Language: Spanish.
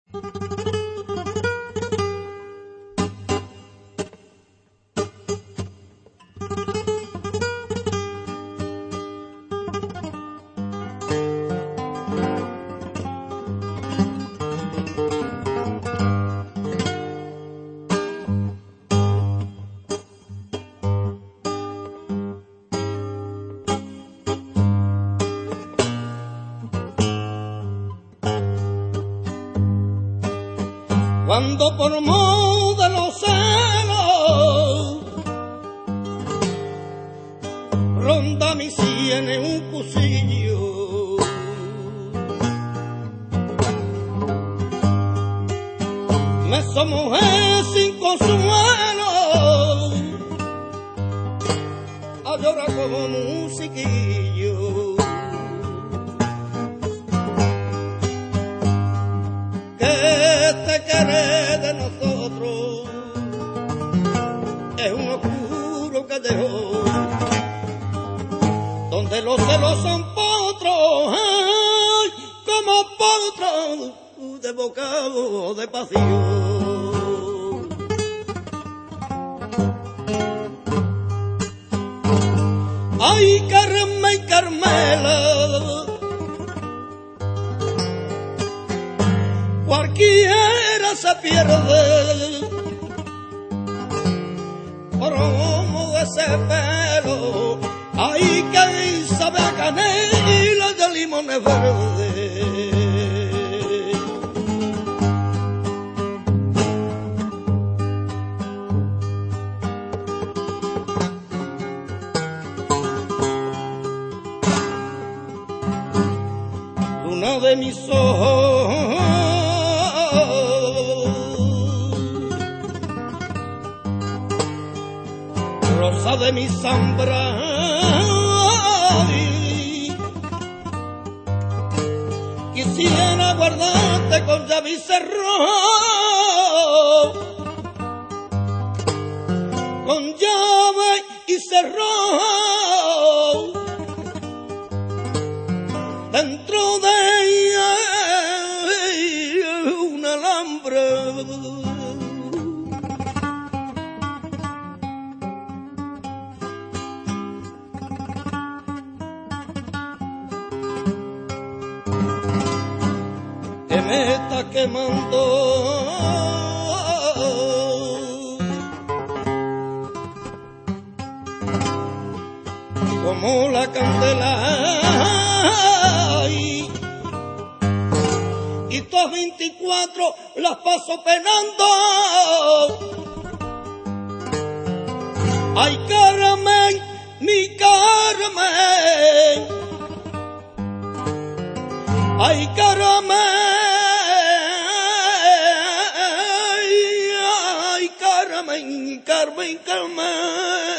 Cuando por mor de los celos ronda mis sienes un cuchillo, me soy mujer sin consuelo, a llorar como musiquillo. Querer de nosotros es un oscuro callejón donde los celos son potros, ay, como potros de bocado de pasión. Ay, Carmen y Carmela, cualquiera se pierde por humo de ese pelo. Hay que sabe a canela y de limones verdes. Luna de mis ojos, rosa de mi sombra, quisiera guardarte con llave y cerrojo, con llave y cerrojo, dentro de un alambre. Que me está quemando como la candela, y todas 24 las paso penando. Ay, Carmen, mi Carmen, ay, Carmen, ay, Carmen, Carmen, Carmen.